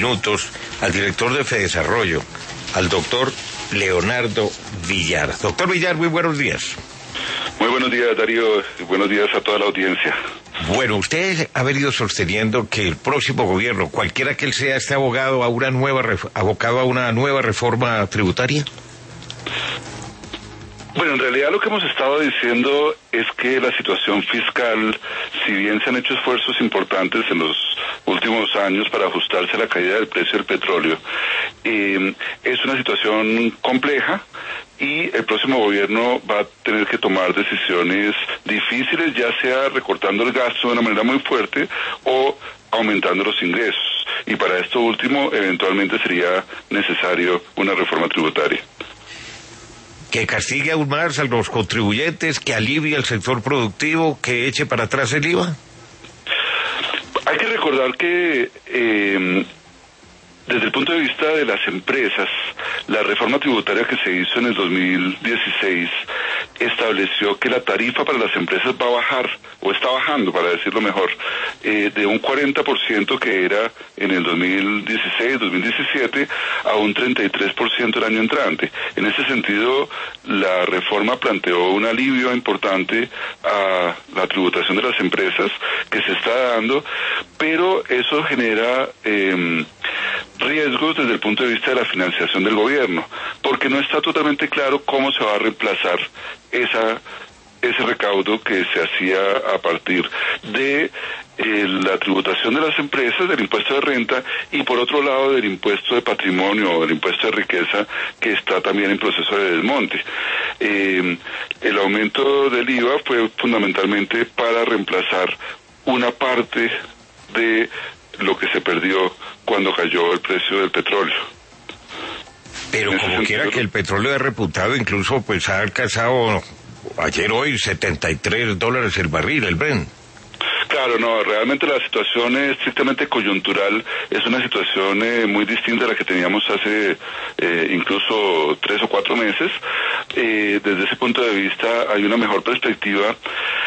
minutos al director de Fedesarrollo, al doctor Leonardo Villar. Doctor Villar, muy buenos días. Muy buenos días, Darío, y buenos días a toda la audiencia. Bueno, usted ha venido sosteniendo que el próximo gobierno, cualquiera que él sea, esté abocado a una nueva reforma tributaria. Bueno, en realidad lo que hemos estado diciendo es que la situación fiscal, si bien se han hecho esfuerzos importantes en los últimos años para ajustarse a la caída del precio del petróleo, es una situación compleja y el próximo gobierno va a tener que tomar decisiones difíciles, ya sea recortando el gasto de una manera muy fuerte o aumentando los ingresos. Y para esto último, eventualmente sería necesario una reforma tributaria. Que castigue aún más a los contribuyentes, que alivie al sector productivo, que eche para atrás el IVA. Hay que recordar que desde el punto de vista de las empresas, la reforma tributaria que se hizo en el 2016 estableció que la tarifa para las empresas va a bajar, o está bajando, para decirlo mejor, de un 40% que era en el 2016, 2017, a un 33% el año entrante. En ese sentido, la reforma planteó un alivio importante a la tributación de las empresas que se está dando, pero eso genera riesgos desde el punto de vista de la financiación del gobierno, porque no está totalmente claro cómo se va a reemplazar ese recaudo que se hacía a partir de la tributación de las empresas, del impuesto de renta, y por otro lado del impuesto de patrimonio o del impuesto de riqueza, que está también en proceso de desmonte. El aumento del IVA fue fundamentalmente para reemplazar una parte de lo que se perdió cuando cayó el precio del petróleo. Pero como quiera que el petróleo es reputado, incluso pues ha alcanzado ayer hoy $73 el barril, el Brent. Claro, no, realmente la situación estrictamente coyuntural es una situación muy distinta a la que teníamos hace incluso 3 o 4 meses. Desde ese punto de vista hay una mejor perspectiva,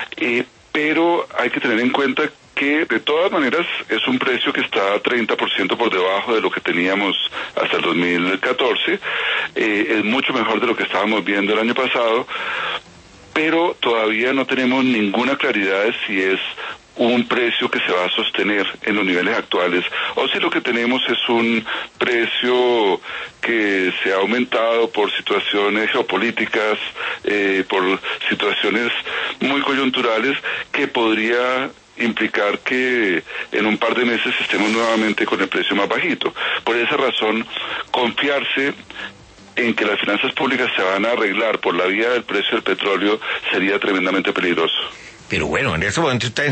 pero hay que tener en cuenta que de todas maneras es un precio que está 30% por debajo de lo que teníamos hasta el 2014, es mucho mejor de lo que estábamos viendo el año pasado, pero todavía no tenemos ninguna claridad de si es un precio que se va a sostener en los niveles actuales, o si lo que tenemos es un precio que se ha aumentado por situaciones geopolíticas, por situaciones muy coyunturales, que podría implicar que en un par de meses estemos nuevamente con el precio más bajito. Por esa razón, confiarse en que las finanzas públicas se van a arreglar por la vía del precio del petróleo sería tremendamente peligroso. Pero bueno, en este momento está en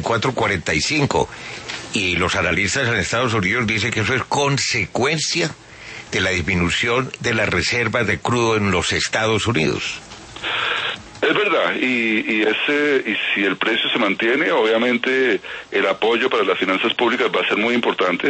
74.45 y los analistas en Estados Unidos dicen que eso es consecuencia de la disminución de las reservas de crudo en los Estados Unidos. Es verdad, y si el precio se mantiene, obviamente el apoyo para las finanzas públicas va a ser muy importante,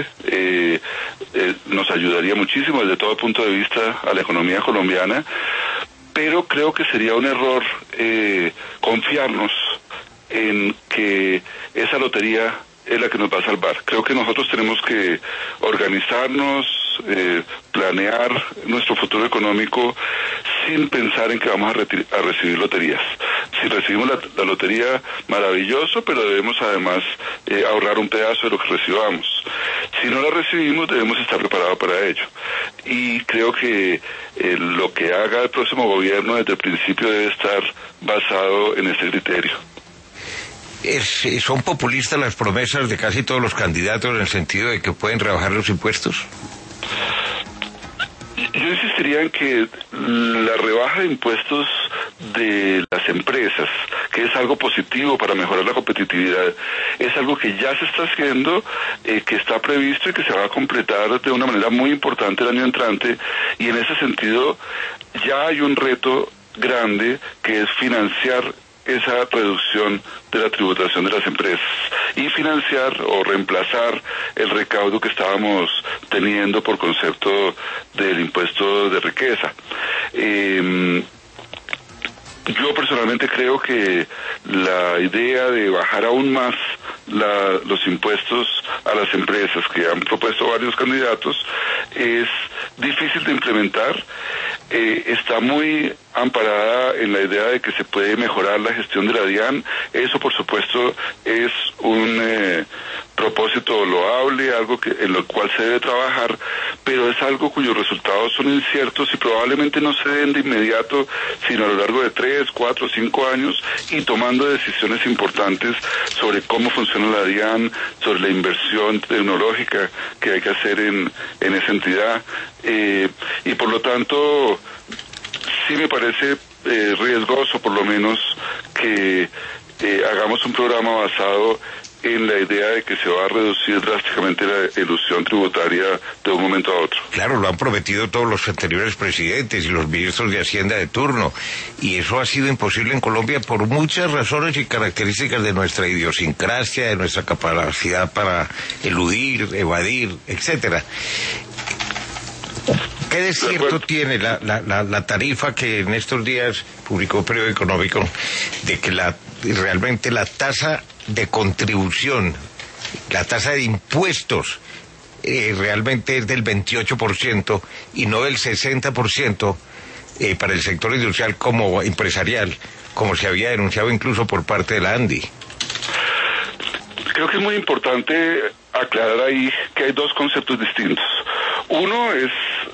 nos ayudaría muchísimo desde todo punto de vista a la economía colombiana, pero creo que sería un error confiarnos en que esa lotería es la que nos va a salvar. Creo que nosotros tenemos que organizarnos, planear nuestro futuro económico sin pensar en que vamos a recibir loterías. Si recibimos la lotería, maravilloso, pero debemos además ahorrar un pedazo de lo que recibamos. Si no la recibimos, debemos estar preparados para ello. Y creo que lo que haga el próximo gobierno desde el principio debe estar basado en ese criterio. ¿Son populistas las promesas de casi todos los candidatos en el sentido de que pueden rebajar los impuestos? Yo insistiría en que la rebaja de impuestos de las empresas, que es algo positivo para mejorar la competitividad, es algo que ya se está haciendo, que está previsto y que se va a completar de una manera muy importante el año entrante, y en ese sentido ya hay un reto grande que es financiar esa reducción de la tributación de las empresas y financiar o reemplazar el recaudo que estábamos teniendo por concepto del impuesto de riqueza. Yo personalmente creo que la idea de bajar aún más los impuestos a las empresas que han propuesto varios candidatos es difícil de implementar. Está muy amparada en la idea de que se puede mejorar la gestión de la DIAN. Eso, por supuesto, es un propósito loable, algo en lo cual se debe trabajar, pero es algo cuyos resultados son inciertos y probablemente no se den de inmediato, sino a lo largo de 3, 4, 5 años, y tomando decisiones importantes sobre cómo funciona la DIAN, sobre la inversión tecnológica que hay que hacer en esa entidad, y por lo tanto sí me parece riesgoso, por lo menos, que hagamos un programa basado en la idea de que se va a reducir drásticamente la elusión tributaria de un momento a otro. Claro, lo han prometido todos los anteriores presidentes y los ministros de Hacienda de turno, y eso ha sido imposible en Colombia por muchas razones y características de nuestra idiosincrasia, de nuestra capacidad para eludir, evadir, etcétera. ¿Qué de cierto tiene la tarifa que en estos días publicó Periodo Económico de que realmente la tasa de contribución, la tasa de impuestos realmente es del 28% y no del 60% para el sector industrial como empresarial, como se había denunciado incluso por parte de la ANDI? Creo que es muy importante aclarar ahí que hay dos conceptos distintos. Uno es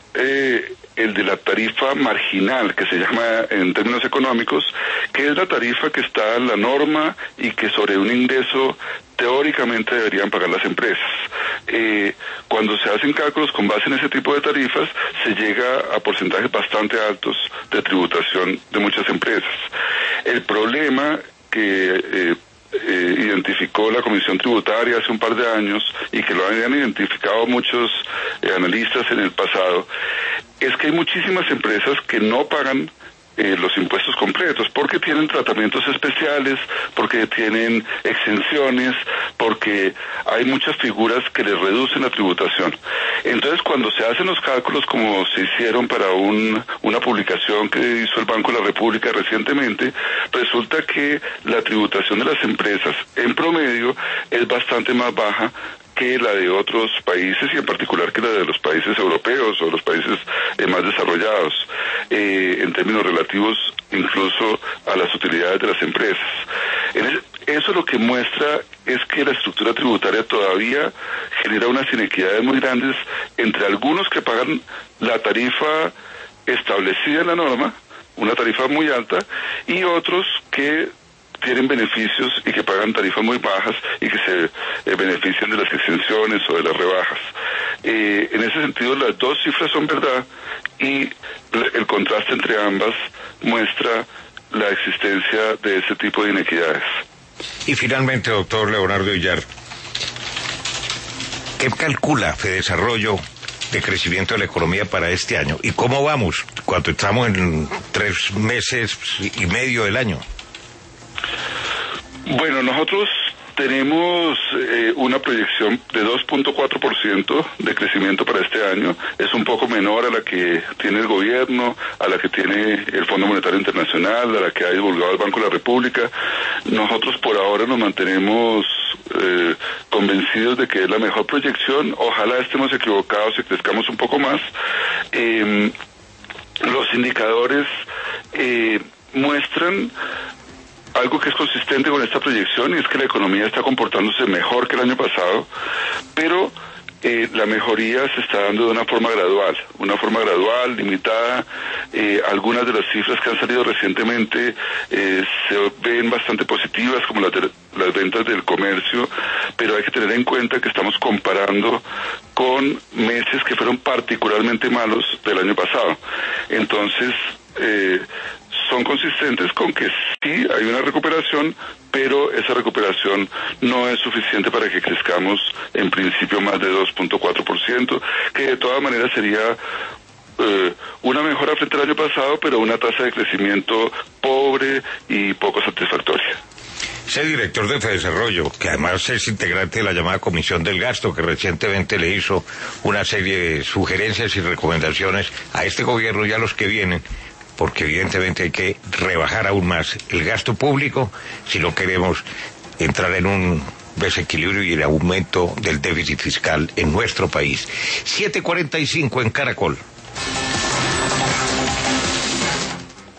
el de la tarifa marginal, que se llama en términos económicos, que es la tarifa que está en la norma y que sobre un ingreso teóricamente deberían pagar las empresas. Cuando se hacen cálculos con base en ese tipo de tarifas, se llega a porcentajes bastante altos de tributación de muchas empresas. El problema que identificó la Comisión Tributaria hace un par de años y que lo habían identificado muchos analistas en el pasado, es que hay muchísimas empresas que no pagan los impuestos completos, porque tienen tratamientos especiales, porque tienen exenciones, porque hay muchas figuras que les reducen la tributación. Entonces, cuando se hacen los cálculos como se hicieron para una publicación que hizo el Banco de la República recientemente, resulta que la tributación de las empresas en promedio es bastante más baja que la de otros países, y en particular que la de los países europeos o los países más desarrollados, en términos relativos incluso a las utilidades de las empresas. Eso lo que muestra es que la estructura tributaria todavía genera unas inequidades muy grandes entre algunos que pagan la tarifa establecida en la norma, una tarifa muy alta, y otros que tienen beneficios y que pagan tarifas muy bajas y que se benefician de las exenciones o de las rebajas. En ese sentido, las dos cifras son verdad, y el contraste entre ambas muestra la existencia de ese tipo de inequidades. Y finalmente, doctor Leonardo Villar, ¿qué calcula Fedesarrollo de crecimiento de la economía para este año? ¿Y cómo vamos cuando estamos en 3 meses y medio del año? Bueno, nosotros tenemos una proyección de 2.4% de crecimiento para este año. Es un poco menor a la que tiene el gobierno, a la que tiene el Fondo Monetario Internacional, a la que ha divulgado el Banco de la República. Nosotros por ahora nos mantenemos convencidos de que es la mejor proyección. Ojalá estemos equivocados y crezcamos un poco más. Los indicadores muestran algo que es consistente con esta proyección, y es que la economía está comportándose mejor que el año pasado, pero la mejoría se está dando de una forma gradual, limitada. Algunas de las cifras que han salido recientemente se ven bastante positivas, como las ventas del comercio, pero hay que tener en cuenta que estamos comparando con meses que fueron particularmente malos del año pasado. Entonces, son consistentes con que sí hay una recuperación, pero esa recuperación no es suficiente para que crezcamos en principio más de 2.4%, que de todas maneras sería una mejora frente al año pasado, pero una tasa de crecimiento pobre y poco satisfactoria. Ese director de Fedesarrollo, que además es integrante de la llamada Comisión del Gasto, que recientemente le hizo una serie de sugerencias y recomendaciones a este gobierno y a los que vienen, porque evidentemente hay que rebajar aún más el gasto público si no queremos entrar en un desequilibrio y el aumento del déficit fiscal en nuestro país. 7:45 en Caracol.